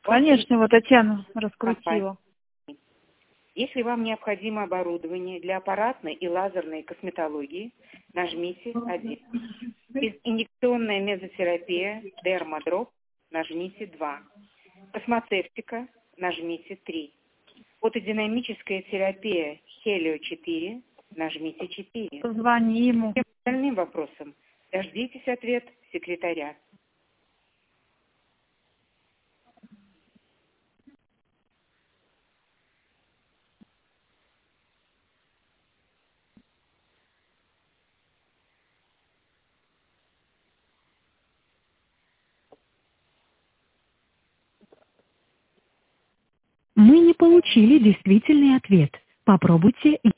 Конечно, вот Татьяна Компания. раскрутила. Если вам необходимо оборудование для аппаратной и лазерной косметологии, нажмите 1. Инъекционная мезотерапия, дермадроп, нажмите 2. Космотевтика, нажмите 3. Фотодинамическая терапия Хелио 4, нажмите 4. Позвони ему. Всем остальным вопросам дождитесь ответ секретаря. Мы не получили действительный ответ. Попробуйте